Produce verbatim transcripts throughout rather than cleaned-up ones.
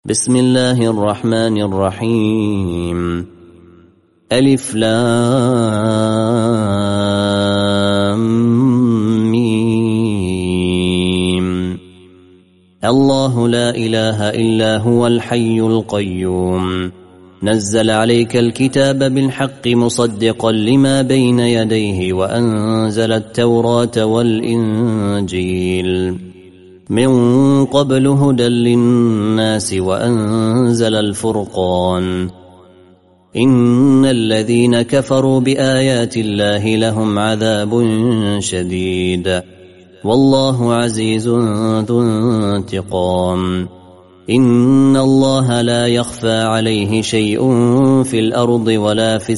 بسم الله الرحمن الرحيم. ألف لام ميم. الله لا إله إلا هو الحي القيوم، نزل عليك الكتاب بالحق مصدقا لما بين يديه وأنزل التوراة والإنجيل من قبل هدى للناس وأنزل الفرقان. إن الذين كفروا بآيات الله لهم عذاب شديد، والله عزيز ذو انتقام. إن الله لا يخفى عليه شيء في الأرض ولا في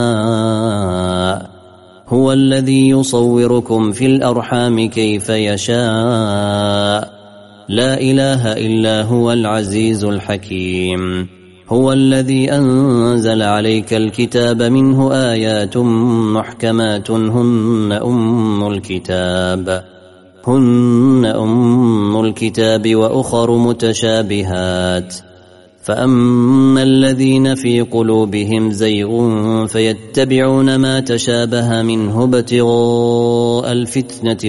السماء، هو الذي يصوركم في الأرحام كيف يشاء، لا إله إلا هو العزيز الحكيم. هو الذي أنزل عليك الكتاب منه آيات محكمات هن أم الكتاب هن أم الكتاب وأخر متشابهات، فأما الذين في قلوبهم زيغ فيتبعون ما تشابه منه ابتغاء الفتنة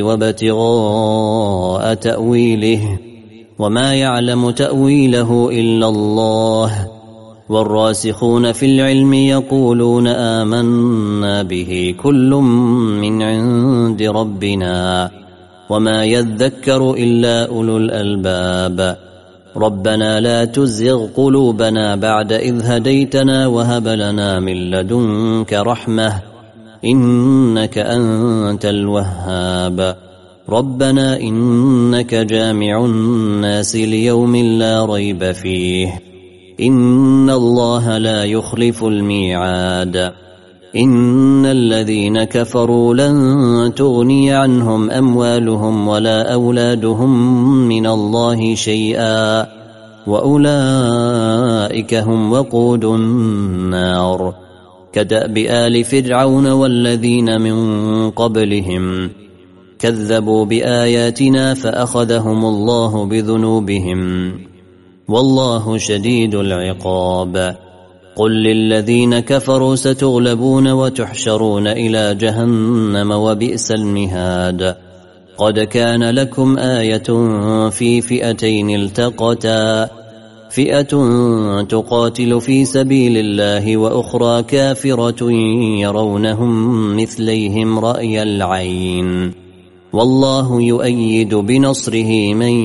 وابتغاء تأويله، وما يعلم تأويله إلا الله. والراسخون في العلم يقولون آمنا به كل من عند ربنا، وما يذكر إلا أولو الألباب. ربنا لا تزغ قلوبنا بعد إذ هديتنا وهب لنا من لدنك رحمة إنك أنت الوهاب. ربنا إنك جامع الناس ليوم لا ريب فيه، إن الله لا يخلف الميعاد. إن الذين كفروا لن تغني عنهم أموالهم ولا أولادهم من الله شيئا، وأولئك هم وقود النار. كدأب آل فرعون والذين من قبلهم كذبوا بآياتنا فأخذهم الله بذنوبهم، والله شديد العقاب. قل للذين كفروا ستغلبون وتحشرون إلى جهنم وبئس المهاد. قد كان لكم آية في فئتين التقتا، فئة تقاتل في سبيل الله وأخرى كافرة يرونهم مثليهم رأي العين، والله يؤيد بنصره من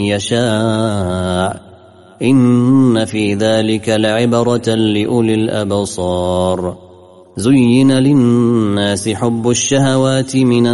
يشاء. إن في ذلك لعبرة لأولي الأبصار. زين للناس حب الشهوات من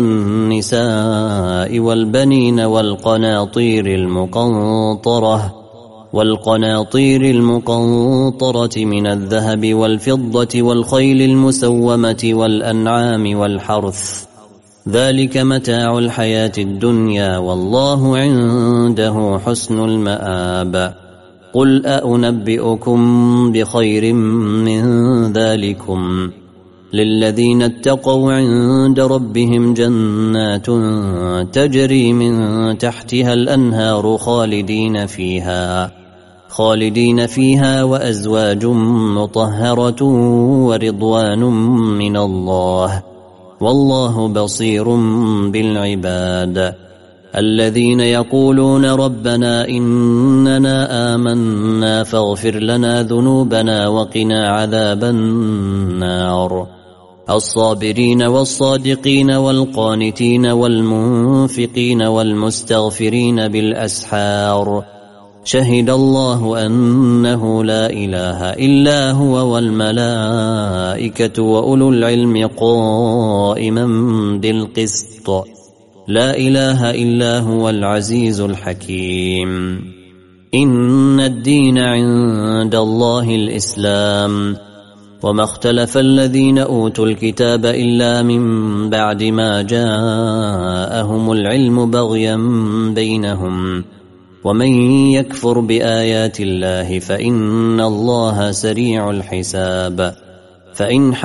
النساء والبنين والقناطير المقنطرة والقناطير المقنطرة من الذهب والفضة والخيل المسومة والأنعام والحرث، ذلك متاع الحياة الدنيا، والله عنده حسن المآب. قل أأنبئكم بخير من ذلكم للذين اتقوا عند ربهم جنات تجري من تحتها الأنهار خالدين فيها خالدين فيها وأزواج مطهرة ورضوان من الله، والله بصير بالعباد. الذين يقولون ربنا إننا آمنا فاغفر لنا ذنوبنا وقنا عذاب النار. الصابرين والصادقين والقانتين والمنفقين والمستغفرين بالأسحار، شهد الله أنه لا إله إلا هو والملائكة وأولو العلم قائما بالقسط، لا إله إلا هو العزيز الحكيم. إن الدين عند الله الإسلام، وما اختلف الذين أوتوا الكتاب إلا من بعد ما جاءهم العلم بغيا بينهم، ومن يكفر بآيات الله فإن الله سريع الحساب. فإن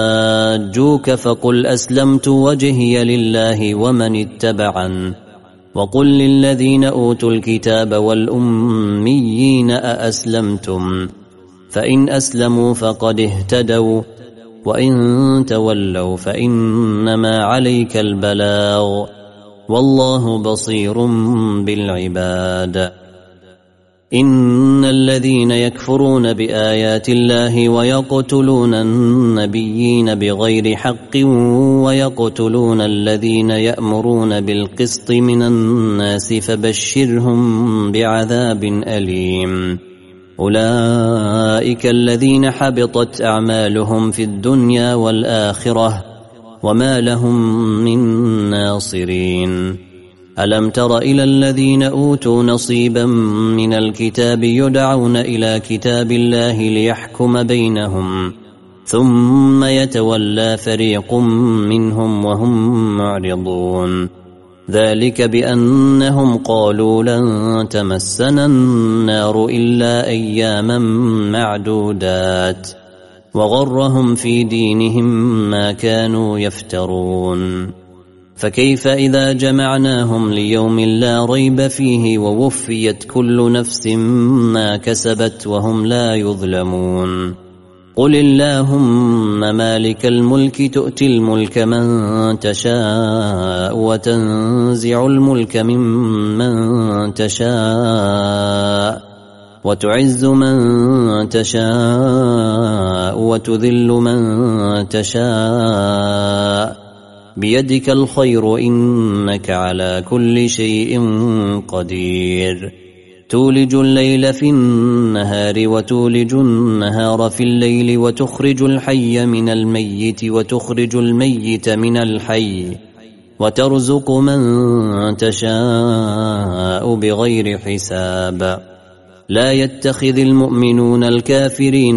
حاجوك فقل أسلمت وجهي لله ومن اتبعن وقل للذين أوتوا الكتاب والأميين أأسلمتم فإن أسلموا فقد اهتدوا وإن تولوا فإنما عليك البلاغ والله بصير بالعباد. إن الذين يكفرون بآيات الله ويقتلون النبيين بغير حق ويقتلون الذين يأمرون بالقسط من الناس فبشرهم بعذاب أليم. أولئك الذين حبطت أعمالهم في الدنيا والآخرة وما لهم من ناصرين. ألم تر إلى الذين أوتوا نصيبا من الكتاب يدعون إلى كتاب الله ليحكم بينهم ثم يتولى فريق منهم وهم معرضون. ذلك بأنهم قالوا لن تمسنا النار إلا أياما معدودات وغرهم في دينهم ما كانوا يفترون. فكيف إذا جمعناهم ليوم لا ريب فيه ووفيت كل نفس ما كسبت وهم لا يظلمون. قل اللهم مالك الملك تؤتي الملك من تشاء وتنزع الملك ممن تشاء وتعز من تشاء وتذل من تشاء بيدك الخير إنك على كل شيء قدير. تولج الليل في النهار وتولج النهار في الليل وتخرج الحي من الميت وتخرج الميت من الحي وترزق من تشاء بغير حساب. لا يتخذ المؤمنون الكافرين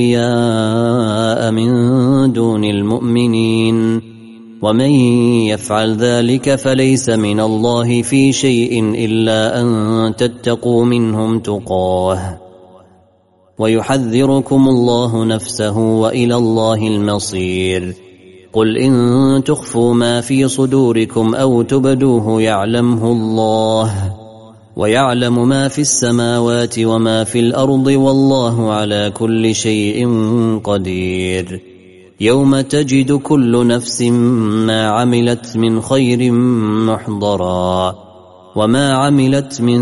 أولياء من دون المؤمنين ومن يفعل ذلك فليس من الله في شيء إلا أن تتقوا منهم تقاه ويحذركم الله نفسه وإلى الله المصير. قل إن تخفوا ما في صدوركم أو تبدوه يعلمه الله ويعلم ما في السماوات وما في الأرض والله على كل شيء قدير. يوم تجد كل نفس ما عملت من خير محضرا وما عملت من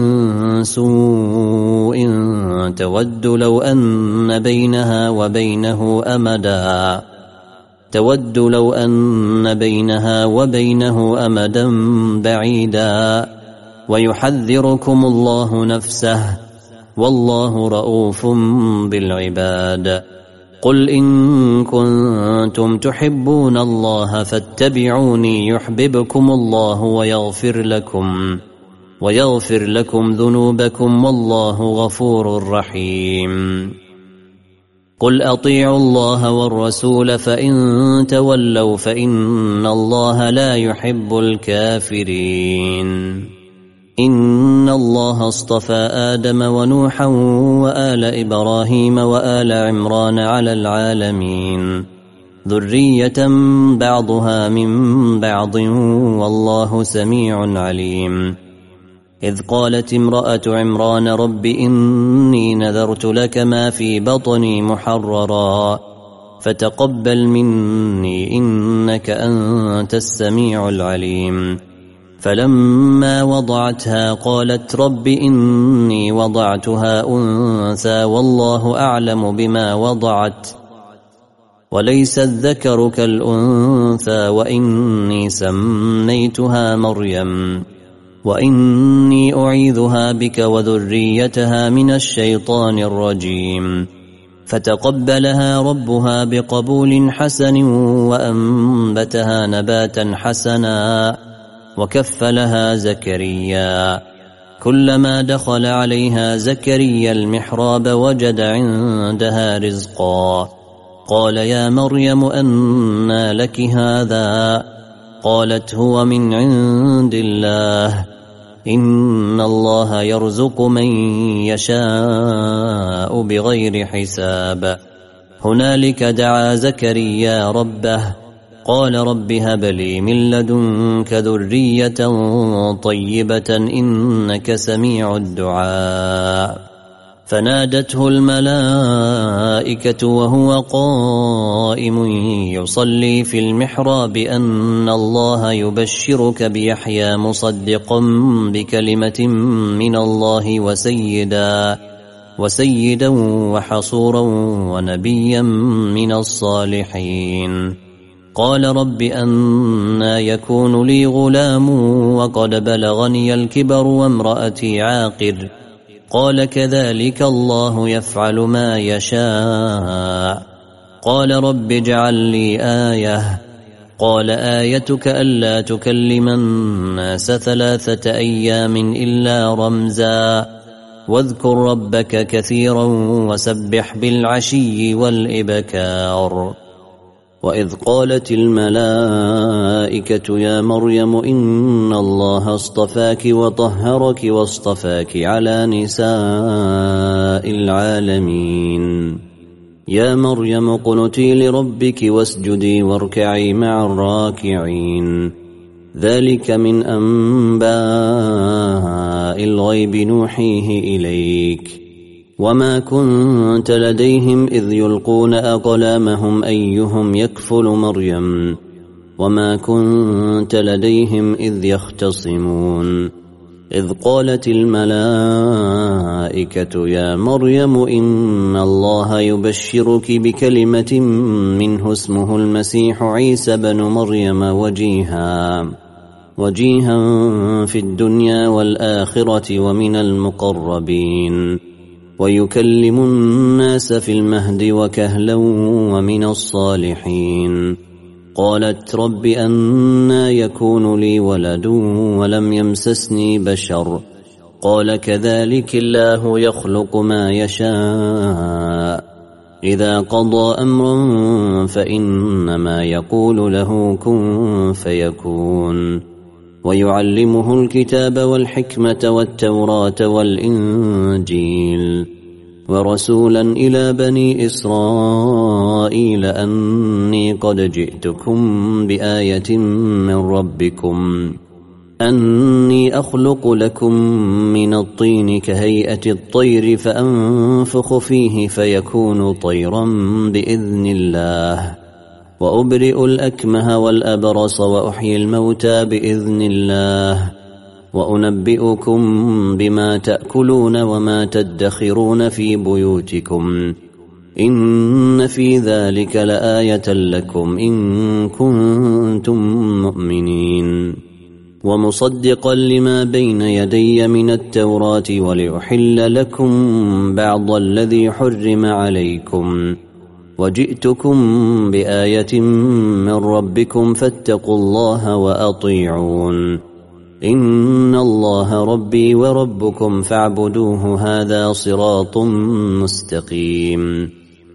سوء تود لو أن بينها وبينه أمدا تود لو أن بينها وبينه أمدا بعيدا ويحذركم الله نفسه والله رؤوف بالعباد. قل إن كنتم تحبون الله فاتبعوني يحببكم الله ويغفر لكم ويغفر لكم ذنوبكم والله غفور رحيم. قل أطيعوا الله والرسول فإن تولوا فإن الله لا يحب الكافرين. إن الله اصطفى آدم ونوحا وآل إبراهيم وآل عمران على العالمين ذرية بعضها من بعض والله سميع عليم. إذ قالت امرأة عمران رب إني نذرت لك ما في بطني محررا فتقبل مني إنك أنت السميع العليم. فلما وضعتها قالت رب إني وضعتها أنثى والله أعلم بما وضعت وليس الذكر كالأنثى وإني سميتها مريم وإني أعيذها بك وذريتها من الشيطان الرجيم. فتقبلها ربها بقبول حسن وأنبتها نباتا حسنا وكفلها زكريا. كلما دخل عليها زكريا المحراب وجد عندها رزقا قال يا مريم أنى لك هذا قالت هو من عند الله إن الله يرزق من يشاء بغير حساب. هنالك دعا زكريا ربه قال رب هب لي من لدنك ذرية طيبة إنك سميع الدعاء. فنادته الملائكة وهو قائم يصلي في المحراب أن الله يبشرك بيحيى مصدقا بكلمة من الله وسيدا وسيدا وحصورا ونبيا من الصالحين. قال رب أنى يكون لي غلام وقد بلغني الكبر وامرأتي عاقر. قال كذلك الله يفعل ما يشاء. قال رب اجعل لي آية. قال آيتك ألا تكلم الناس ثلاثة أيام إلا رمزا واذكر ربك كثيرا وسبح بالعشي والإبكار. وإذ قالت الملائكة يا مريم إن الله اصطفاك وطهرك واصطفاك على نساء العالمين. يا مريم قنتي لربك واسجدي واركعي مع الراكعين. ذلك من أنباء الغيب نوحيه إليك وما كنت لديهم إذ يلقون أقلامهم أيهم يكفل مريم وما كنت لديهم إذ يختصمون. إذ قالت الملائكة يا مريم إن الله يبشرك بكلمة منه اسمه المسيح عيسى بن مريم وجيها وجيها في الدنيا والآخرة ومن المقربين ويكلم الناس في المهد وكهلا ومن الصالحين. قالت رب أنى يكون لي ولد ولم يمسسني بشر. قال كذلك الله يخلق ما يشاء إذا قضى أمرا فإنما يقول له كن فيكون. ويعلمه الكتاب والحكمة والتوراة والإنجيل ورسولا إلى بني إسرائيل أني قد جئتكم بآية من ربكم أني أخلق لكم من الطين كهيئة الطير فأنفخ فيه فيكون طيرا بإذن الله وأبرئ الأكمه والأبرص وأحيي الموتى بإذن الله وأنبئكم بما تأكلون وما تدخرون في بيوتكم إن في ذلك لآية لكم إن كنتم مؤمنين. ومصدقا لما بين يدي من التوراة ولأحل لكم بعض الذي حرم عليكم وجئتكم بآية من ربكم فاتقوا الله وأطيعون. إن الله ربي وربكم فاعبدوه هذا صراط مستقيم.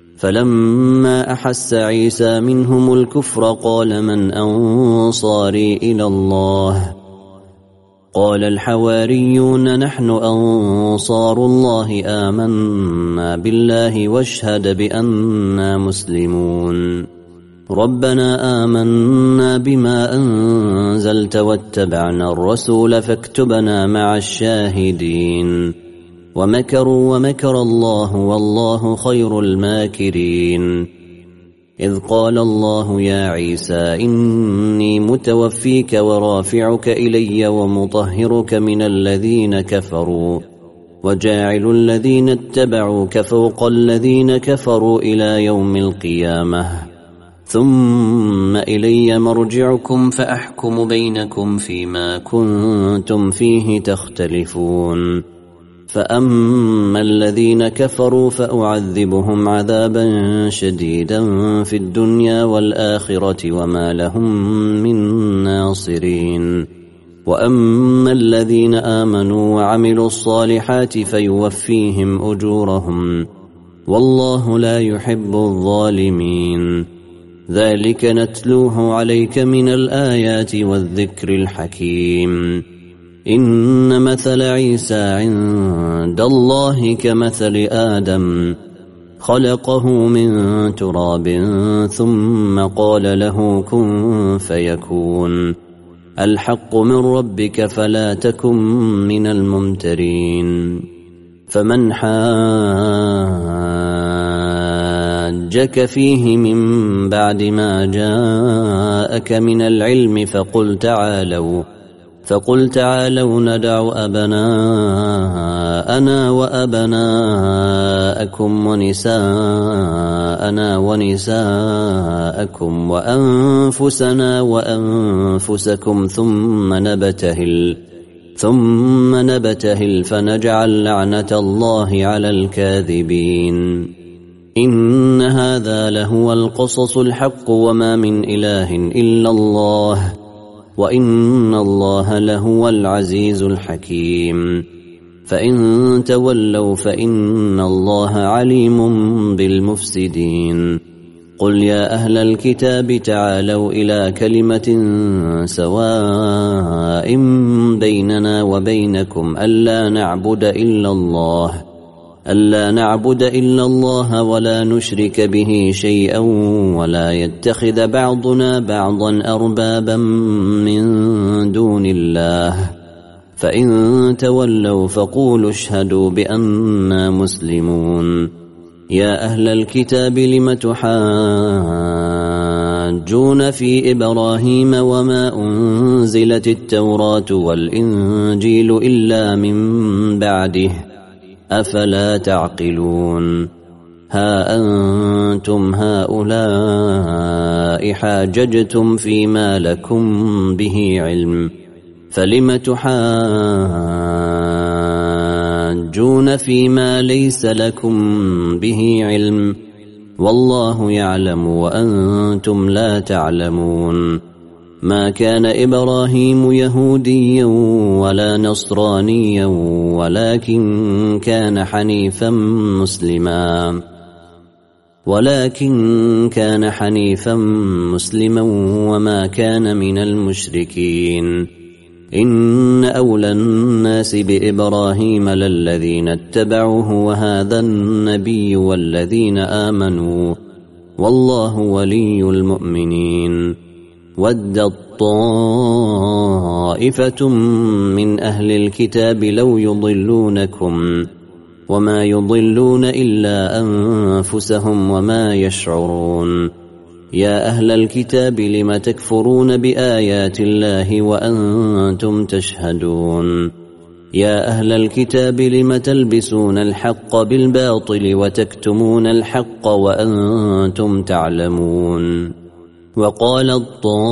فلما أحس عيسى منهم الكفر قال من أنصاري إلى الله؟ قال الحواريون نحن أنصار الله آمنا بالله واشهد بأننا مسلمون. ربنا آمنا بما أنزلت واتبعنا الرسول فاكتبنا مع الشاهدين. ومكروا ومكر الله والله خير الماكرين. إذ قال الله يا عيسى إني متوفيك ورافعك إلي ومطهرك من الذين كفروا وجاعل الذين اتبعوك فوق الذين كفروا إلى يوم القيامة ثم إلي مرجعكم فأحكم بينكم فيما كنتم فيه تختلفون. فأما الذين كفروا فأعذبهم عذابا شديدا في الدنيا والآخرة وما لهم من ناصرين. وأما الذين آمنوا وعملوا الصالحات فيوفيهم أجورهم والله لا يحب الظالمين. ذلك نتلوه عليك من الآيات والذكر الحكيم. إن مثل عيسى عند الله كمثل آدم خلقه من تراب ثم قال له كن فيكون الحق من ربك فلا تكن من الممترين فمن حاجك فيه من بعد ما جاءك من العلم فقل تعالوا فقل تعالوا ندع أبناءنا وأبناءكم ونساءنا ونساءكم وأنفسنا وأنفسكم ثم نبتهل ثم نبتهل فنجعل لعنة الله على الكاذبين إن هذا لهو القصص الحق وما من إله إلا الله وإن الله لهو العزيز الحكيم فإن تولوا فإن الله عليم بالمفسدين قل يا أهل الكتاب تعالوا إلى كلمة سواء بيننا وبينكم ألا نعبد إلا الله ألا نعبد إلا الله ولا نشرك به شيئا ولا يتخذ بعضنا بعضا أربابا من دون الله فإن تولوا فقولوا اشهدوا بأننا مسلمون يا أهل الكتاب لم تحاجون في إبراهيم وما أنزلت التوراة والإنجيل إلا من بعده أفلا تعقلون ها أنتم هؤلاء حاججتم فيما لكم به علم فلم تحاجون فيما ليس لكم به علم والله يعلم وأنتم لا تعلمون ما كان إبراهيم يهوديا ولا نصرانيا ولكن كان حنيفا مسلما ولكن كان حنيفا مسلما وما كان من المشركين إن أولى الناس بإبراهيم للذين اتبعوه وهذا النبي والذين آمنوا والله ولي المؤمنين ودت طائفة من أهل الكتاب لو يضلونكم وما يضلون إلا أنفسهم وما يشعرون يا أهل الكتاب لم تكفرون بآيات الله وأنتم تشهدون يا أهل الكتاب لم تلبسون الحق بالباطل وتكتمون الحق وأنتم تعلمون وقالت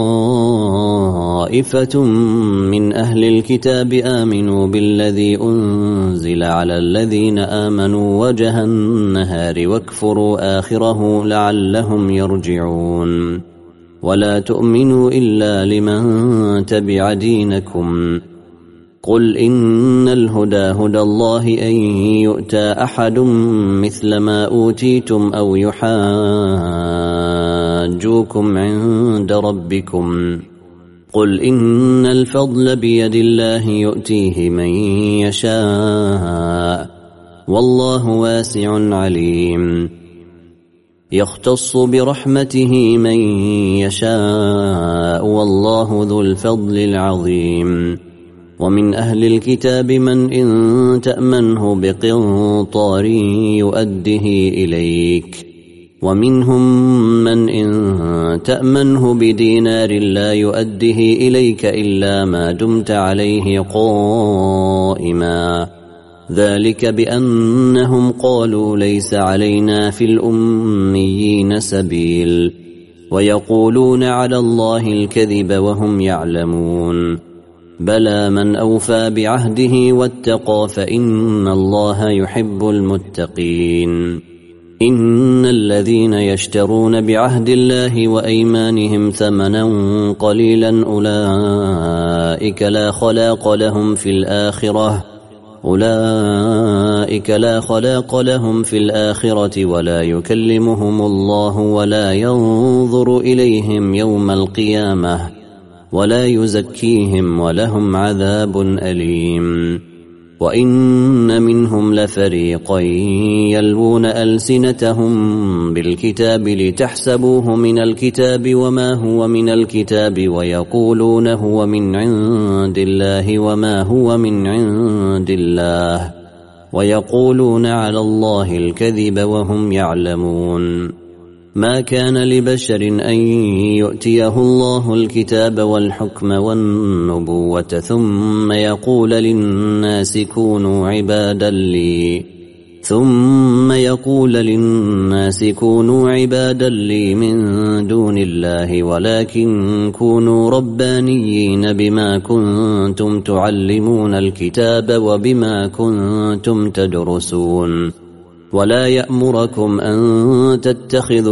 طائفة من أهل الكتاب آمنوا بالذي أنزل على الذين آمنوا وجه النهار واكفروا آخره لعلهم يرجعون ولا تؤمنوا إلا لمن تبع دينكم قل إن الهدى هدى الله أن يؤتى أحد مثل ما أوتيتم أو يحاجوكم عند ربكم قل إن الفضل بيد الله يؤتيه من يشاء والله واسع عليم يختص برحمته من يشاء والله ذو الفضل العظيم ومن أهل الكتاب من إن تأمنه بقنطار يؤده إليك ومنهم من إن تأمنه بدينار لا يؤده إليك إلا ما دمت عليه قائما ذلك بأنهم قالوا ليس علينا في الأميين سبيل ويقولون على الله الكذب وهم يعلمون بلى من أوفى بعهده واتقى فإن الله يحب المتقين إن الذين يشترون بعهد الله وأيمانهم ثمنا قليلا أولئك لا خلاق لهم في الآخرة أولئك لا خلاق لهم في الآخرة ولا يكلمهم الله ولا ينظر إليهم يوم القيامة ولا يزكيهم ولهم عذاب أليم وإن منهم لفريقا يلوون ألسنتهم بالكتاب لتحسبوه من الكتاب وما هو من الكتاب ويقولون هو من عند الله وما هو من عند الله ويقولون على الله الكذب وهم يعلمون. ما كان لبشر أن يؤتيه الله الكتاب والحكم والنبوة ثم يقول للناس كونوا عبادا لي ثم يقول للناس كونوا عبادا لي من دون الله ولكن كونوا ربانيين بما كنتم تعلمون الكتاب وبما كنتم تدرسون. ولا يأمركم أن تتخذوا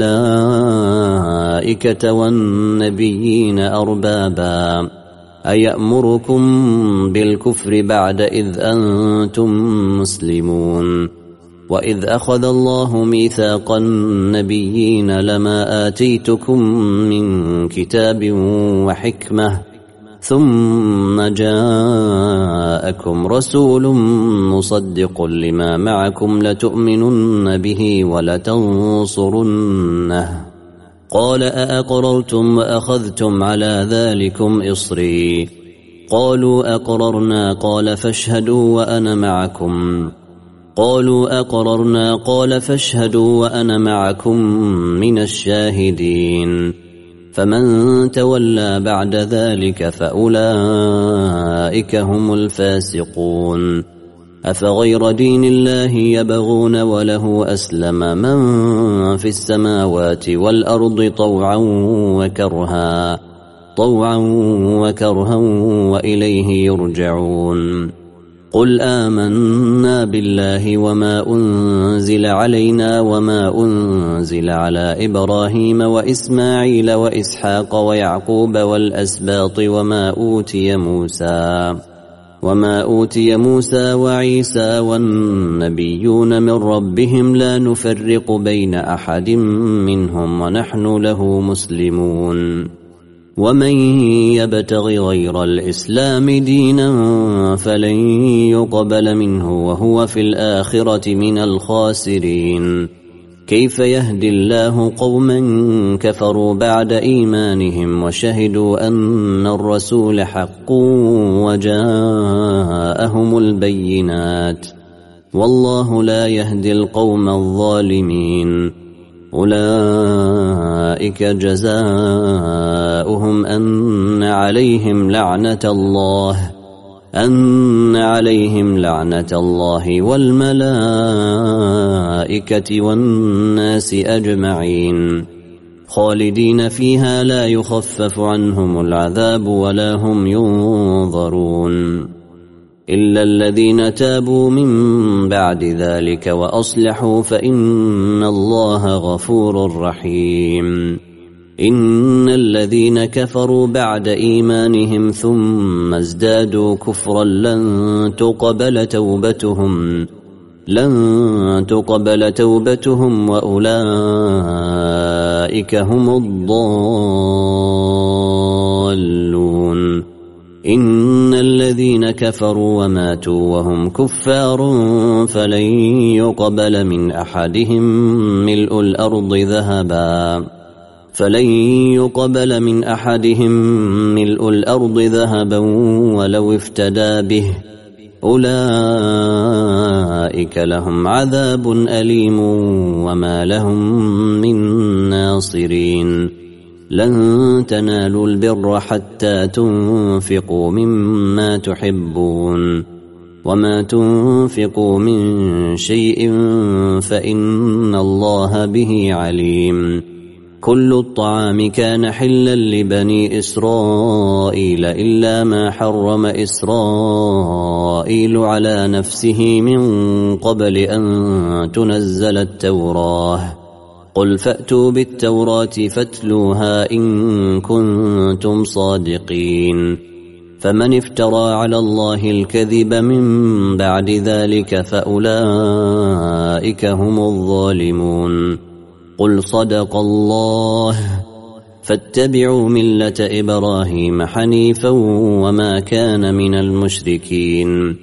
الملائكة والنبيين أربابا أيأمركم بالكفر بعد إذ أنتم مسلمون. وإذ أخذ الله ميثاق النبيين لما آتيتكم من كتاب وحكمة ثم جاءكم رسول مصدق لما معكم لتؤمنن به ولتنصرنه قال أأقررتم وأخذتم على ذلكم إصري قالوا أقررنا قال فاشهدوا وأنا معكم قالوا أقررنا قال فاشهدوا وأنا معكم من الشاهدين. فمن تولى بعد ذلك فأولئك هم الفاسقون. أفغير دين الله يبغون وله أسلم من في السماوات والأرض طوعا وكرها طوعا وكرها وإليه يرجعون. قل آمنا بالله وما أنزل علينا وما أنزل على إبراهيم وإسماعيل وإسحاق ويعقوب والأسباط وما أوتي موسى وما أوتي موسى وعيسى والنبيون من ربهم لا نفرق بين أحد منهم ونحن له مسلمون. ومن يبتغ غير الإسلام دينا فلن يقبل منه وهو في الآخرة من الخاسرين. كيف يهدي الله قوما كفروا بعد إيمانهم وشهدوا أن الرسول حق وجاءهم البينات والله لا يهدي القوم الظالمين. أولئك جزاؤهم أن عليهم لعنة الله أن عليهم لعنة الله والملائكة والناس أجمعين خالدين فيها لا يخفف عنهم العذاب ولا هم ينظرون إلا الذين تابوا من بعد ذلك وأصلحوا فإن الله غفور رحيم. إن الذين كفروا بعد إيمانهم ثم ازدادوا كفرا لن تقبل توبتهم لن تقبل توبتهم وأولئك هم الضالون. إن الذين كفروا وماتوا وهم كفار فلن يقبل من أحدهم ملء الأرض ذهبا فلن يقبل من أحدهم ملء الأرض ذهبا ولو افتدى به أولئك لهم عذاب أليم وما لهم من ناصرين. لن تنالوا البر حتى تنفقوا مما تحبون وما تنفقوا من شيء فإن الله به عليم. كل الطعام كان حلا لبني إسرائيل إلا ما حرم إسرائيل على نفسه من قبل أن تنزل التوراة قل فأتوا بالتوراة فاتلوها إن كنتم صادقين. فمن افترى على الله الكذب من بعد ذلك فأولئك هم الظالمون. قل صدق الله فاتبعوا ملة إبراهيم حنيفا وما كان من المشركين.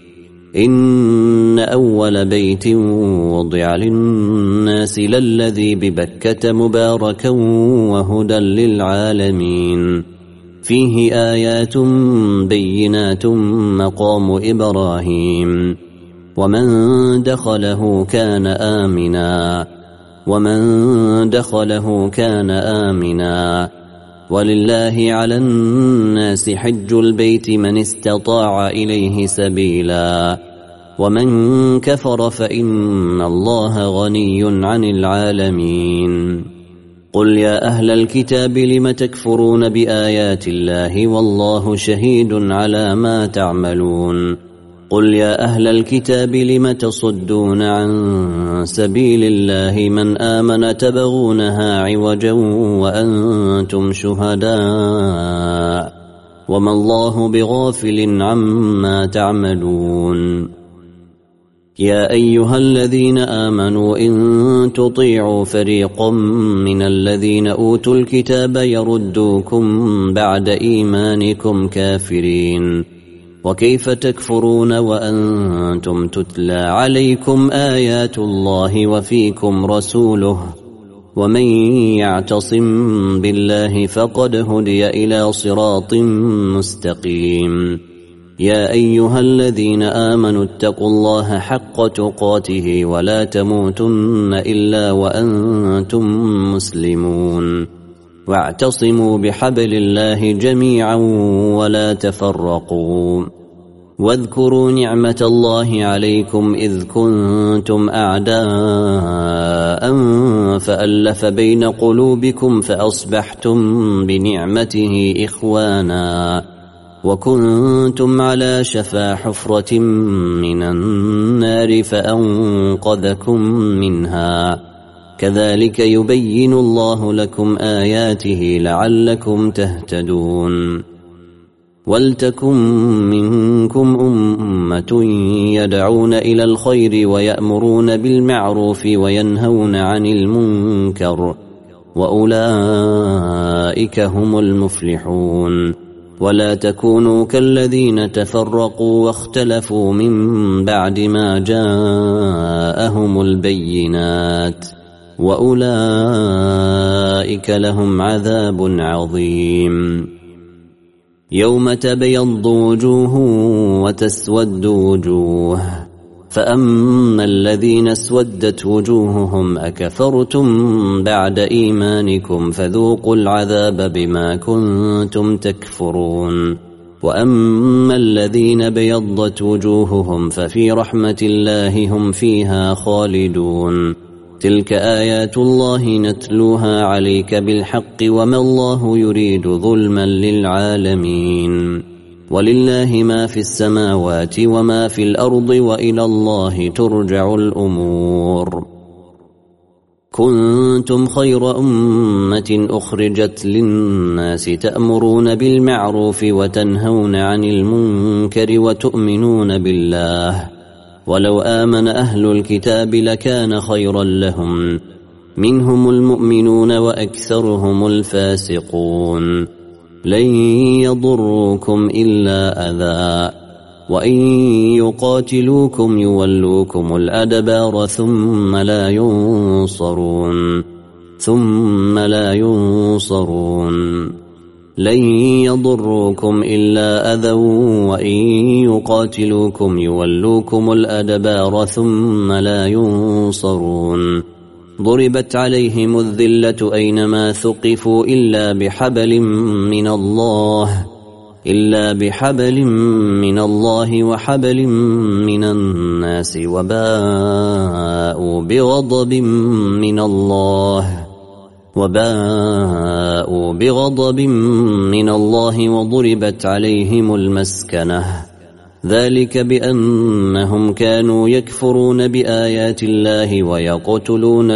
إن أول بيت وضع للناس للذي ببكة مباركا وهدى للعالمين فيه آيات بينات مقام إبراهيم ومن دخله كان آمنا ومن دخله كان آمنا ولله على الناس حج البيت من استطاع إليه سبيلا ومن كفر فإن الله غني عن العالمين قل يا أهل الكتاب لم تكفرون بآيات الله والله شهيد على ما تعملون قل يا أهل الكتاب لم تصدون عن سبيل الله من آمن تبغونها عوجا وأنتم شهداء وما الله بغافل عما تعملون يا أيها الذين آمنوا إن تطيعوا فريقا من الذين أوتوا الكتاب يردوكم بعد إيمانكم كافرين وكيف تكفرون وأنتم تتلى عليكم آيات الله وفيكم رسوله ومن يعتصم بالله فقد هدي إلى صراط مستقيم يا أيها الذين آمنوا اتقوا الله حق تقاته ولا تموتن إلا وأنتم مسلمون واعتصموا بحبل الله جميعا ولا تفرقوا واذكروا نعمة الله عليكم إذ كنتم أعداء فألف بين قلوبكم فأصبحتم بنعمته إخوانا وكنتم على شفا حفرة من النار فأنقذكم منها كذلك يبين الله لكم آياته لعلكم تهتدون ولتكن منكم أمة يدعون إلى الخير ويأمرون بالمعروف وينهون عن المنكر وأولئك هم المفلحون ولا تكونوا كالذين تفرقوا واختلفوا من بعد ما جاءهم البينات وأولئك لهم عذاب عظيم يوم تبيض وجوه وتسود وجوه فأما الذين اسودت وجوههم أكفرتم بعد إيمانكم فذوقوا العذاب بما كنتم تكفرون وأما الذين بيضت وجوههم ففي رحمة الله هم فيها خالدون تلك آيات الله نتلوها عليك بالحق وما الله يريد ظلما للعالمين ولله ما في السماوات وما في الأرض وإلى الله ترجع الأمور كنتم خير أمة أخرجت للناس تأمرون بالمعروف وتنهون عن المنكر وتؤمنون بالله ولو آمن أهل الكتاب لكان خيرا لهم منهم المؤمنون وأكثرهم الفاسقون لن يضروكم إلا أذى وإن يقاتلوكم يولوكم الأدبار ثم لا ينصرون ثم لا ينصرون لن يضروكم إلا أذى وإن يقاتلوكم يولوكم الأدبار ثم لا ينصرون ضربت عليهم الذلة أينما ثقفوا إلا بحبل من الله إلا بحبل من الله وحبل من الناس وباءوا بغضب من الله وباءوا بغضب من الله وضربت عليهم المسكنة ذلك بأنهم كانوا يكفرون بآيات الله ويقتلون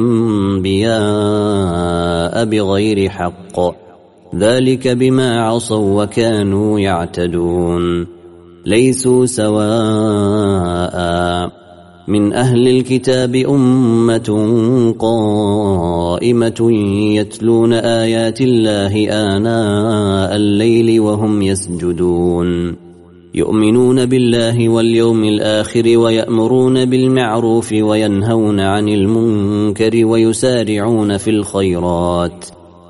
الأنبياء بغير حق ذلك بما عصوا وكانوا يعتدون ليسوا سواء من أهل الكتاب أمة قائمة يتلون آيات الله آناء الليل وهم يسجدون يؤمنون بالله واليوم الآخر ويأمرون بالمعروف وينهون عن المنكر ويسارعون في الخيرات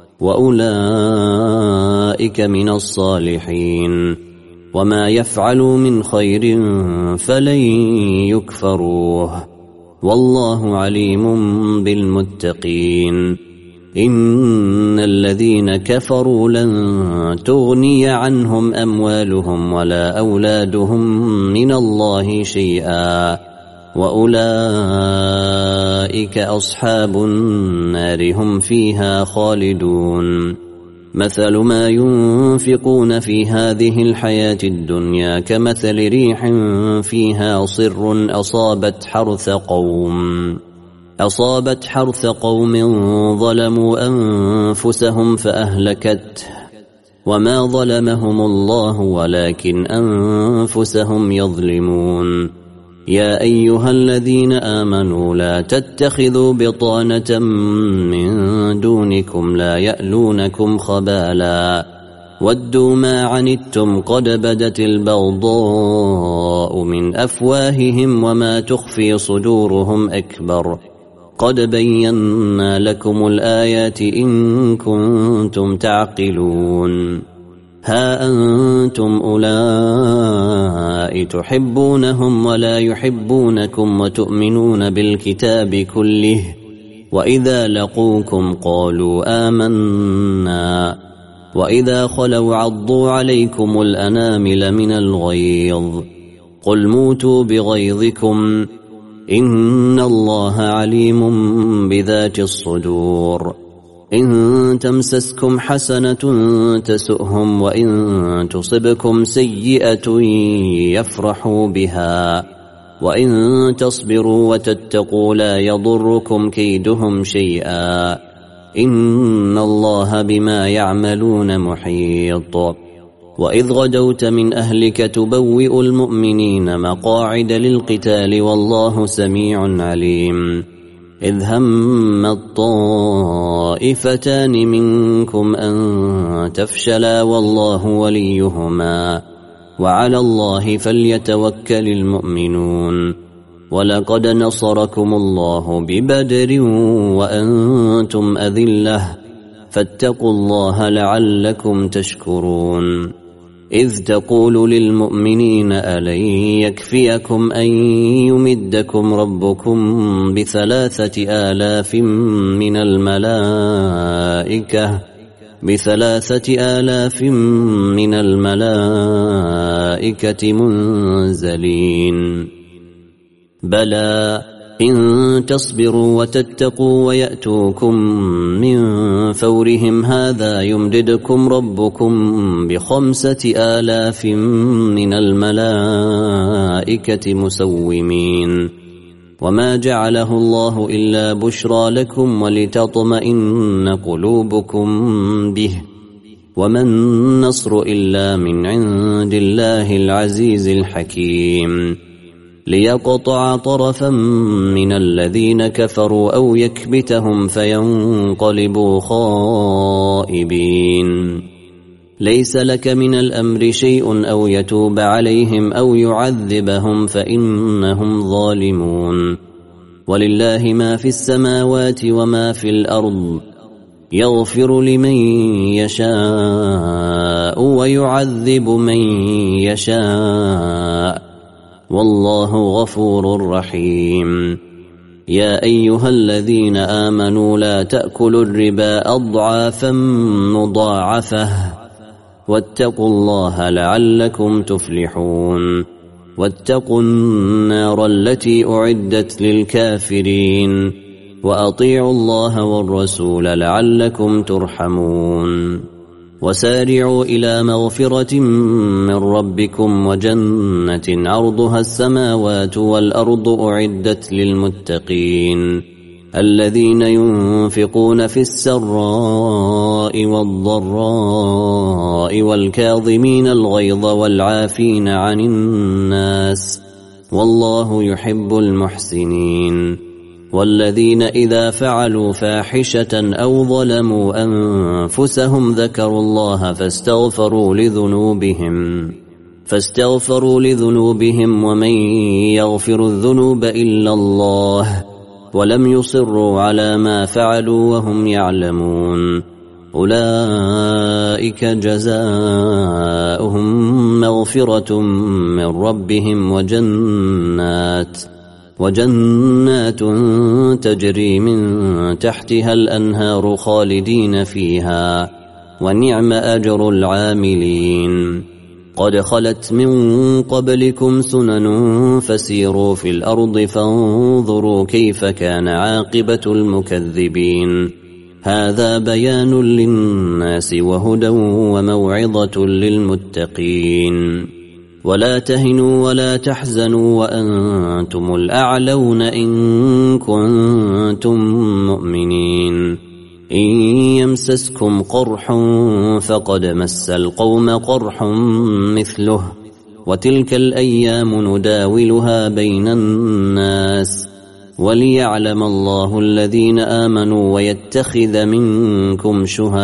وأولئك من الصالحين وما يفعلوا من خير فلن يكفروه والله عليم بالمتقين إن الذين كفروا لن تغني عنهم أموالهم ولا أولادهم من الله شيئا وأولئك أصحاب النار هم فيها خالدون مثل ما ينفقون في هذه الحياة الدنيا كمثل ريح فيها صر أصابت حرث قوم أصابت حرث قوم ظلموا أنفسهم فأهلكته وما ظلمهم الله ولكن أنفسهم يظلمون يا أيها الذين آمنوا لا تتخذوا بطانة من دونكم لا يألونكم خبالا ودوا ما عنتم قد بدت البغضاء من أفواههم وما تخفي صدورهم أكبر قد بينا لكم الآيات إن كنتم تعقلون ها أنتم أولئك تحبونهم ولا يحبونكم وتؤمنون بالكتاب كله وإذا لقوكم قالوا آمنا وإذا خلوا عضوا عليكم الأنامل من الغيظ قل موتوا بغيظكم إن الله عليم بذات الصدور إن تمسسكم حسنة تسؤهم وإن تصبكم سيئة يفرحوا بها وإن تصبروا وتتقوا لا يضركم كيدهم شيئا إن الله بما يعملون محيط وإذ غدوت من أهلك تبوئ المؤمنين مقاعد للقتال والله سميع عليم إذ هم الطائفتان منكم أن تفشلا والله وليهما وعلى الله فليتوكل المؤمنون ولقد نصركم الله ببدر وأنتم أذلة فاتقوا الله لعلكم تشكرون إذ تقول للمؤمنين ألن يكفيكم أن يمدكم ربكم بثلاثة آلاف من الملائكة بثلاثة آلاف من الملائكة منزلين بلى إن تصبروا وتتقوا ويأتوكم من فورهم هذا يمددكم ربكم بخمسة آلاف من الملائكة مسومين وما جعله الله إلا بشرى لكم ولتطمئن قلوبكم به وما النصر إلا من عند الله العزيز الحكيم ليقطع طرفا من الذين كفروا أو يكبتهم فينقلبوا خائبين ليس لك من الأمر شيء أو يتوب عليهم أو يعذبهم فإنهم ظالمون ولله ما في السماوات وما في الأرض يغفر لمن يشاء ويعذب من يشاء والله غفور رحيم يا أيها الذين آمنوا لا تأكلوا الربا أضعافا مضاعفة واتقوا الله لعلكم تفلحون واتقوا النار التي أعدت للكافرين وأطيعوا الله والرسول لعلكم ترحمون وسارعوا إلى مغفرة من ربكم وجنة عرضها السماوات والأرض أعدت للمتقين الذين ينفقون في السراء والضراء والكاظمين الغيظ والعافين عن الناس والله يحب المحسنين والذين إذا فعلوا فاحشة أو ظلموا أنفسهم ذكروا الله فاستغفروا لذنوبهم فاستغفروا لذنوبهم ومن يغفر الذنوب إلا الله ولم يصروا على ما فعلوا وهم يعلمون أولئك جزاؤهم مغفرة من ربهم وجنات وجنات تجري من تحتها الأنهار خالدين فيها ونعم أجر العاملين قد خلت من قبلكم سنن فسيروا في الأرض فانظروا كيف كان عاقبة المكذبين هذا بيان للناس وهدى وموعظة للمتقين ولا تهنوا ولا تحزنوا وأنتم الأعلون إن كنتم مؤمنين إن يمسسكم قرح فقد مس القوم قرح مثله وتلك الأيام نداولها بين الناس وليعلم الله الذين آمنوا ويتخذ منكم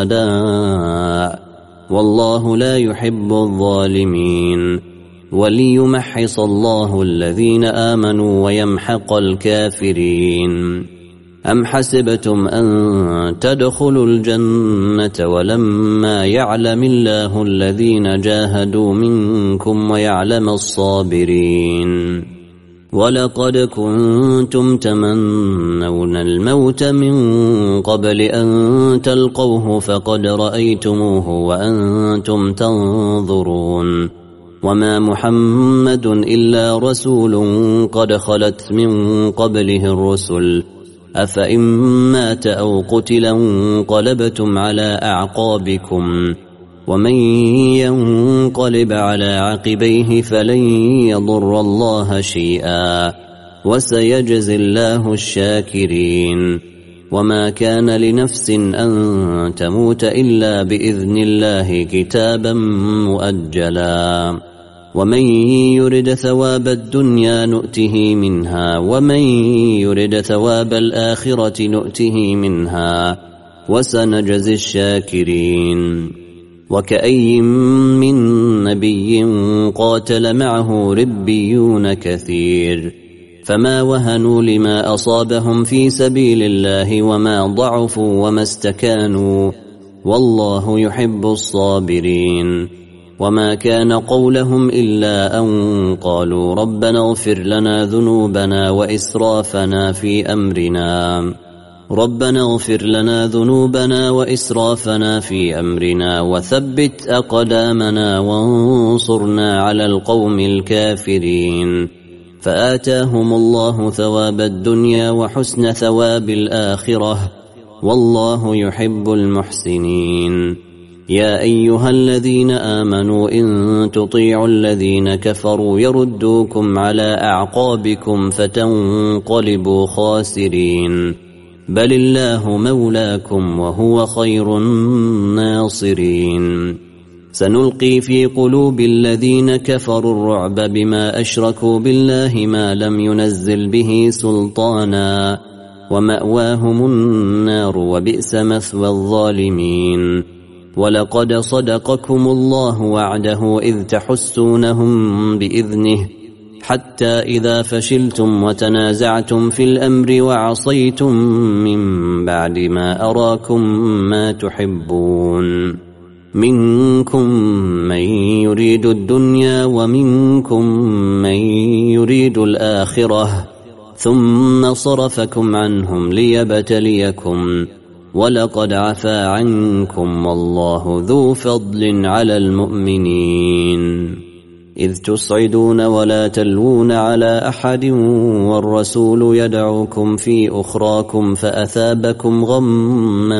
شهداء والله لا يحب الظالمين وليمحص الله الذين آمنوا ويمحق الكافرين أم حسبتم أن تدخلوا الجنة ولما يعلم الله الذين جاهدوا منكم ويعلم الصابرين ولقد كنتم تمنون الموت من قبل أن تلقوه فقد رأيتموه وأنتم تنظرون وما محمد إلا رسول قد خلت من قبله الرسل أفإن مات أو قتل انقلبتم على أعقابكم ومن ينقلب على عقبيه فلن يضر الله شيئا وسيجزي الله الشاكرين وما كان لنفس أن تموت إلا بإذن الله كتابا مؤجلا ومن يرد ثواب الدنيا نؤته منها ومن يرد ثواب الآخرة نؤته منها وسنجزي الشاكرين وكأي من نبي قاتل معه ربيون كثير فما وهنوا لما أصابهم في سبيل الله وما ضعفوا وما استكانوا والله يحب الصابرين وما كان قولهم إلا أن قالوا ربنا اغفر لنا ذنوبنا وإسرافنا في أمرنا ربنا اغفر لنا ذنوبنا وإسرافنا في أمرنا وثبت أقدامنا وانصرنا على القوم الكافرين فآتاهم الله ثواب الدنيا وحسن ثواب الآخرة والله يحب المحسنين يا أيها الذين آمنوا إن تطيعوا الذين كفروا يردوكم على أعقابكم فتنقلبوا خاسرين بل الله مولاكم وهو خير الناصرين سنلقي في قلوب الذين كفروا الرعب بما أشركوا بالله ما لم ينزل به سلطانا ومأواهم النار وبئس مثوى الظالمين ولقد صدقكم الله وعده إذ تحسونهم بإذنه حتى إذا فشلتم وتنازعتم في الأمر وعصيتم من بعد ما أراكم ما تحبون منكم من يريد الدنيا ومنكم من يريد الآخرة ثم صرفكم عنهم ليبتليكم ولقد عفا عنكم والله ذو فضل على المؤمنين إذ تصعدون ولا تلوون على أحد والرسول يدعوكم في أخراكم فأثابكم غما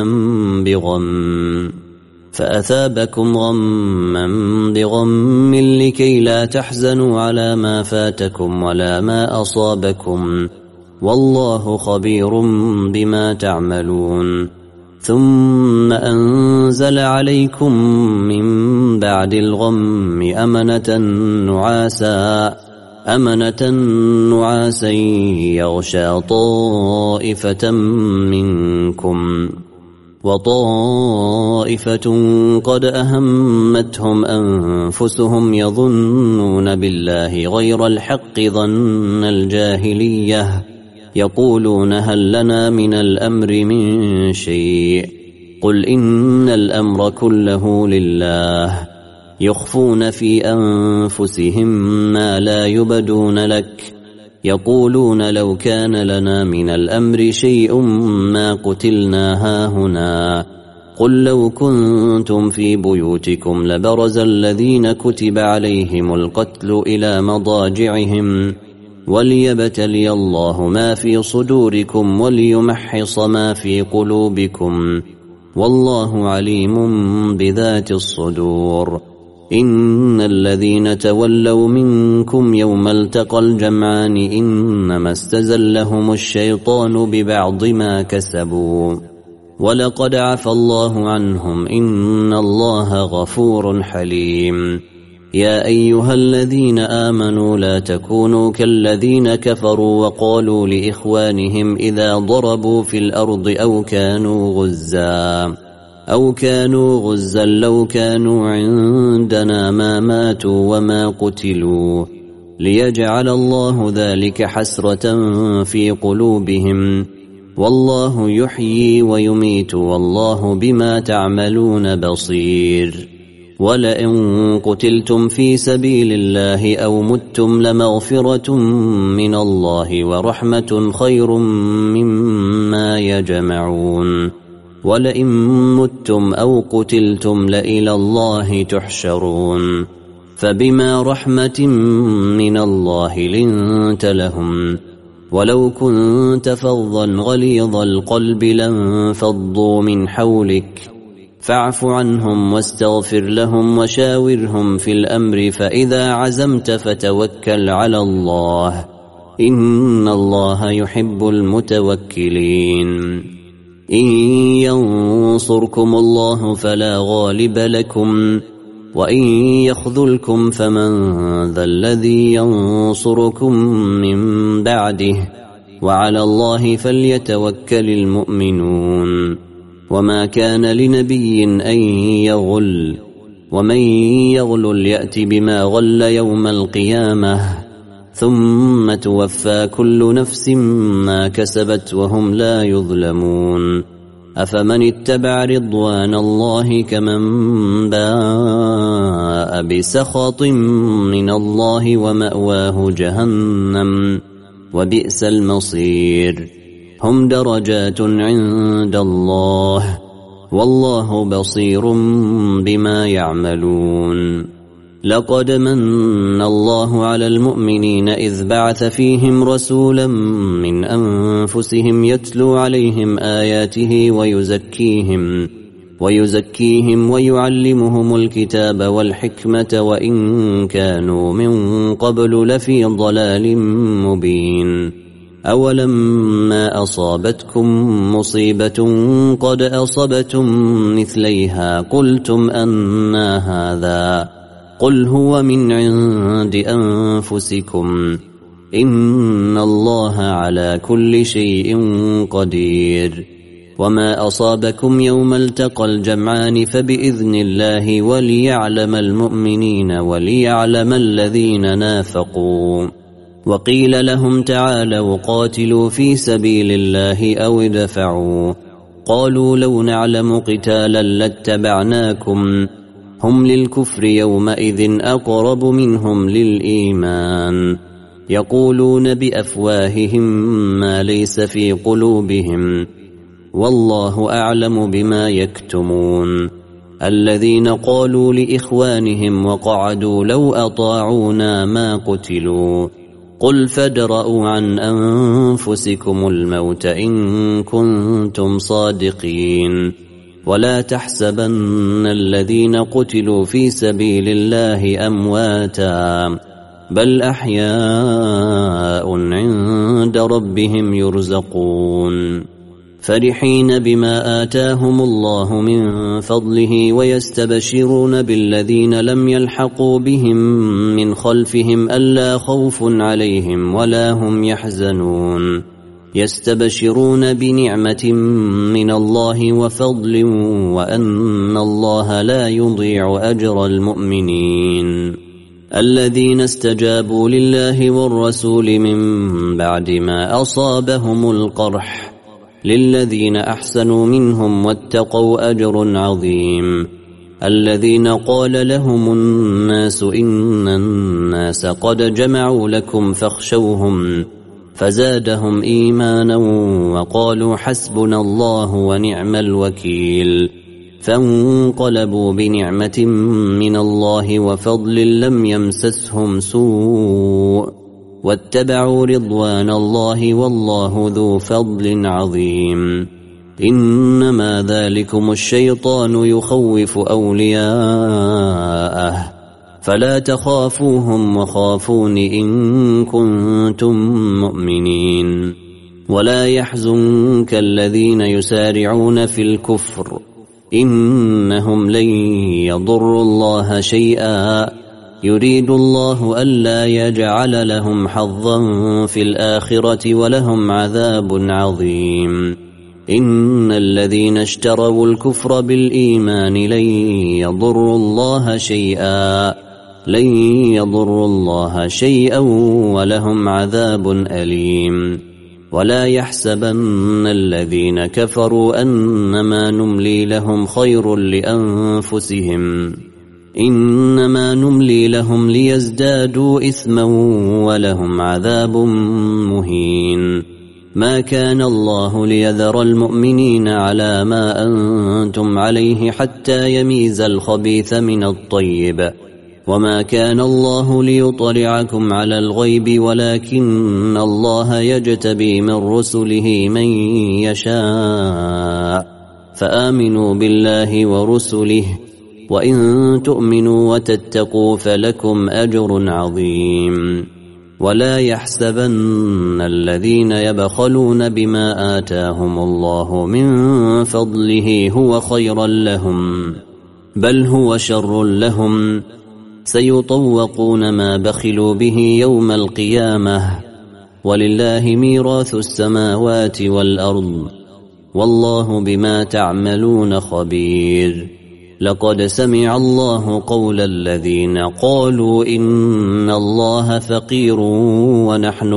بغم فأثابكم غما بغم لكي لا تحزنوا على ما فاتكم ولا ما أصابكم والله خبير بما تعملون ثم أنزل عليكم من بعد الغم أمنة نعاسا أمنة نعاسا يغشى طائفة منكم وطائفة قد أهمتهم أنفسهم يظنون بالله غير الحق ظن الجاهلية يقولون هل لنا من الأمر من شيء قل إن الأمر كله لله يخفون في أنفسهم ما لا يبدون لك يقولون لو كان لنا من الأمر شيء ما قتلنا هاهنا قل لو كنتم في بيوتكم لبرز الذين كتب عليهم القتل إلى مضاجعهم وليبتلي الله ما في صدوركم وليمحص ما في قلوبكم والله عليم بذات الصدور إن الذين تولوا منكم يوم التقى الجمعان إنما استزلهم الشيطان ببعض ما كسبوا ولقد عفى الله عنهم إن الله غفور حليم يا أيها الذين آمنوا لا تكونوا كالذين كفروا وقالوا لإخوانهم إذا ضربوا في الأرض أو كانوا غزا أو كانوا غزا لو كانوا عندنا ما ماتوا وما قتلوا ليجعل الله ذلك حسرة في قلوبهم والله يحيي ويميت والله بما تعملون بصير ولئن قتلتم في سبيل الله أو متم لمغفرة من الله ورحمة خير مما يجمعون ولئن متم أو قتلتم لإلى الله تحشرون فبما رحمة من الله لنت لهم ولو كنت فظا غليظ القلب لانفضوا من حولك فاعف عنهم واستغفر لهم وشاورهم في الأمر فإذا عزمت فتوكل على الله إن الله يحب المتوكلين إن ينصركم الله فلا غالب لكم وإن يخذلكم فمن ذا الذي ينصركم من بعده وعلى الله فليتوكل المؤمنون وما كان لنبي أن يغل ومن يغل يأت بما غل يوم القيامة ثم توفى كل نفس ما كسبت وهم لا يظلمون أفمن اتبع رضوان الله كمن باء بسخط من الله ومأواه جهنم وبئس المصير هم درجات عند الله والله بصير بما يعملون لقد من الله على المؤمنين إذ بعث فيهم رسولا من أنفسهم يتلو عليهم آياته ويزكيهم ويزكيهم ويعلمهم الكتاب والحكمة وإن كانوا من قبل لفي ضلال مبين أولما أصابتكم مصيبة قد أصبتم مثليها قلتم أنى هذا قل هو من عند أنفسكم إن الله على كل شيء قدير وما أصابكم يوم التقى الجمعان فبإذن الله وليعلم المؤمنين وليعلم الذين نافقوا وقيل لهم تعالوا قاتلوا في سبيل الله أو ادفعوا قالوا لو نعلم قتالا لاتبعناكم هم للكفر يومئذ أقرب منهم للإيمان يقولون بأفواههم ما ليس في قلوبهم والله أعلم بما يكتمون الذين قالوا لإخوانهم وقعدوا لو أطاعونا ما قتلوا قل فادرءوا عن أنفسكم الموت إن كنتم صادقين ولا تحسبن الذين قتلوا في سبيل الله أمواتا بل أحياء عند ربهم يرزقون فرحين بما آتاهم الله من فضله ويستبشرون بالذين لم يلحقوا بهم من خلفهم ألا خوف عليهم ولا هم يحزنون يستبشرون بنعمة من الله وفضل وأن الله لا يضيع أجر المؤمنين الذين استجابوا لله والرسول من بعد ما أصابهم القرح للذين أحسنوا منهم واتقوا أجر عظيم الذين قال لهم الناس إن الناس قد جمعوا لكم فاخشوهم فزادهم إيمانا وقالوا حسبنا الله ونعم الوكيل فانقلبوا بنعمة من الله وفضل لم يمسسهم سوء واتبعوا رضوان الله والله ذو فضل عظيم إنما ذلكم الشيطان يخوف أولياءه فلا تخافوهم وخافون إن كنتم مؤمنين ولا يحزنك الذين يسارعون في الكفر إنهم لن يضروا الله شيئا يريد الله ألا يجعل لهم حظا في الآخرة ولهم عذاب عظيم إن الذين اشتروا الكفر بالإيمان لن يضروا الله شيئا لن يضروا الله شيئا ولهم عذاب أليم ولا يحسبن الذين كفروا أنما نملي لهم خير لأنفسهم إنما نملي لهم ليزدادوا إثما ولهم عذاب مهين ما كان الله ليذر المؤمنين على ما أنتم عليه حتى يميز الخبيث من الطيب وما كان الله ليطلعكم على الغيب ولكن الله يجتبي من رسله من يشاء فآمنوا بالله ورسله وإن تؤمنوا وتتقوا فلكم أجر عظيم ولا يحسبن الذين يبخلون بما آتاهم الله من فضله هو خيرا لهم بل هو شر لهم سيطوقون ما بخلوا به يوم القيامة ولله ميراث السماوات والأرض والله بما تعملون خبير لقد سمع الله قول الذين قالوا إن الله فقير ونحن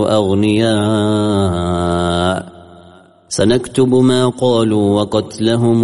أغنياء سنكتب ما قالوا وقتلهم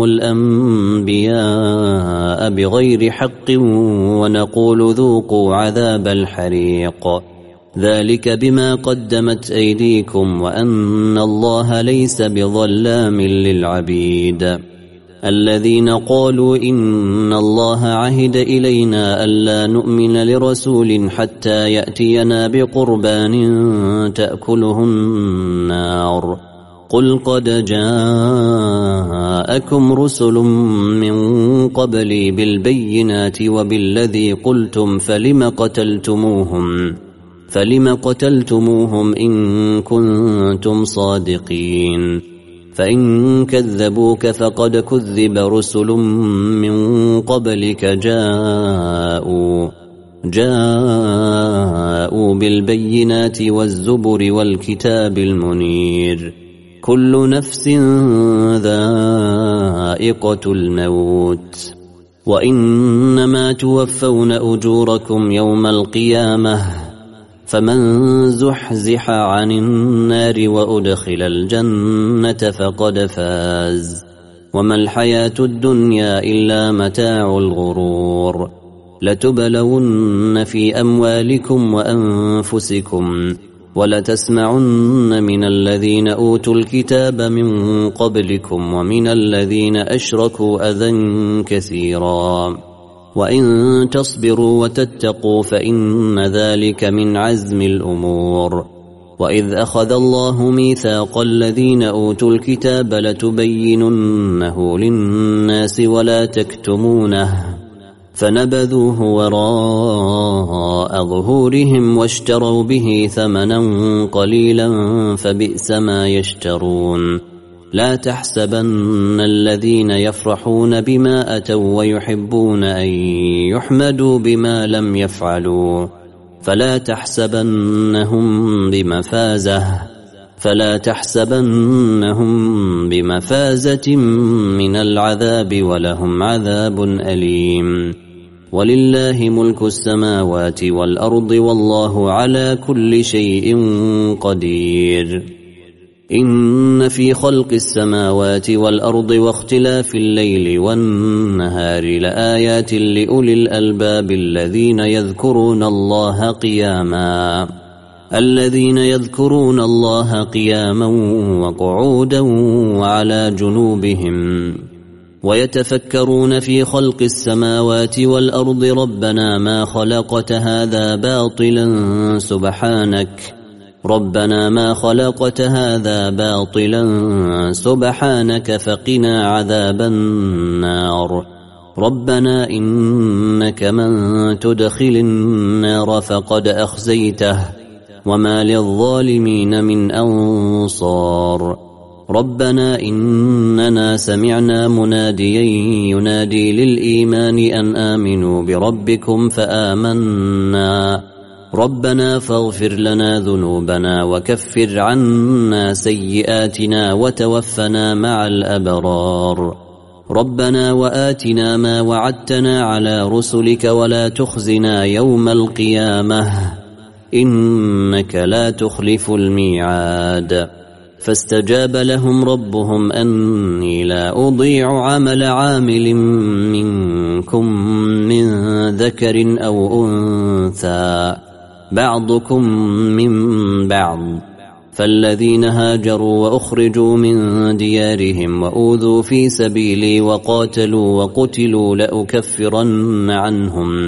الأنبياء بغير حق ونقول ذوقوا عذاب الحريق ذلك بما قدمت أيديكم وأن الله ليس بظلام للعبيد الذين قالوا إن الله عهد إلينا ألا نؤمن لرسول حتى يأتينا بقربان تأكله النار قل قد جاءكم رسل من قبلي بالبينات وبالذي قلتم فلم قتلتموهم فلم قتلتموهم إن كنتم صادقين فإن كذبوك فقد كذب رسل من قبلك جاءوا جاءوا بالبينات والزبر والكتاب المنير كل نفس ذائقة الموت وإنما توفون أجوركم يوم القيامة فمن زحزح عن النار وأدخل الجنة فقد فاز وما الحياة الدنيا إلا متاع الغرور لتبلون في أموالكم وأنفسكم ولتسمعن من الذين أوتوا الكتاب من قبلكم ومن الذين أشركوا أذى كثيرا وإن تصبروا وتتقوا فإن ذلك من عزم الأمور وإذ أخذ الله ميثاق الذين أوتوا الكتاب لتبيننه للناس ولا تكتمونه فنبذوه وراء ظهورهم واشتروا به ثمنا قليلا فبئس ما يشترون لا تحسبن الذين يفرحون بما أتوا ويحبون أن يحمدوا بما لم يفعلوا فلا تحسبنهم بمفازة فلا تحسبنهم بمفازة من العذاب ولهم عذاب أليم ولله ملك السماوات والأرض والله على كل شيء قدير إن في خلق السماوات والأرض واختلاف الليل والنهار لآيات لأولي الألباب الذين يذكرون الله قياما الذين يذكرون الله قياما وقعودا وعلى جنوبهم ويتفكرون في خلق السماوات والأرض ربنا ما خلقت هذا باطلا سبحانك ربنا ما خلقت هذا باطلا سبحانك فقنا عذاب النار ربنا إنك من تدخل النار فقد أخزيته وما للظالمين من أنصار ربنا إننا سمعنا مناديا ينادي للإيمان أن آمنوا بربكم فآمنا ربنا فاغفر لنا ذنوبنا وكفر عنا سيئاتنا وتوفنا مع الأبرار ربنا وآتنا ما وعدتنا على رسلك ولا تخزنا يوم القيامة إنك لا تخلف الميعاد فاستجاب لهم ربهم أني لا أضيع عمل عامل منكم من ذكر أو أنثى بعضكم من بعض فالذين هاجروا وأخرجوا من ديارهم وأوذوا في سبيلي وقاتلوا وقتلوا لأكفرن عنهم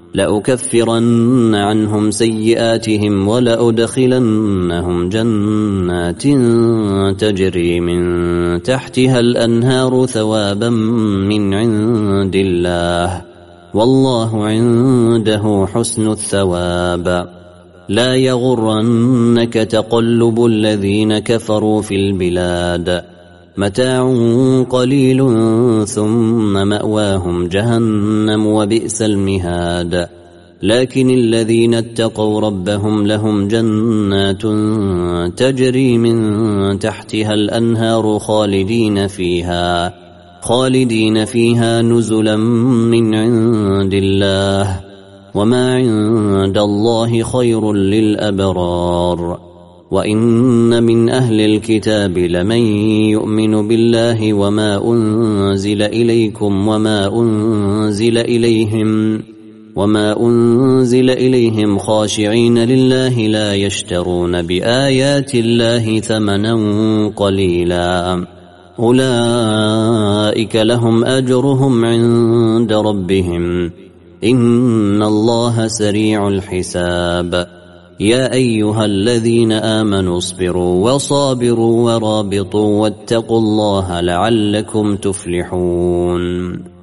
لأكفرن عنهم سيئاتهم ولأدخلنهم جنات تجري من تحتها الأنهار ثوابا من عند الله والله عنده حسن الثواب لا يغرنك تقلب الذين كفروا في البلاد متاع قليل ثم مأواهم جهنم وبئس المهاد لكن الذين اتقوا ربهم لهم جنات تجري من تحتها الأنهار خالدين فيها خالدين فيها نزلا من عند الله وما عند الله خير للأبرار وإن من أهل الكتاب لمن يؤمن بالله وما أنزل إليكم وما أنزل إليهم وما أنزل إليهم خاشعين لله لا يشترون بآيات الله ثمنا قليلا أولئك لهم أجرهم عند ربهم إن الله سريع الحساب يا أيها الذين آمنوا اصبروا وصابروا ورابطوا واتقوا الله لعلكم تفلحون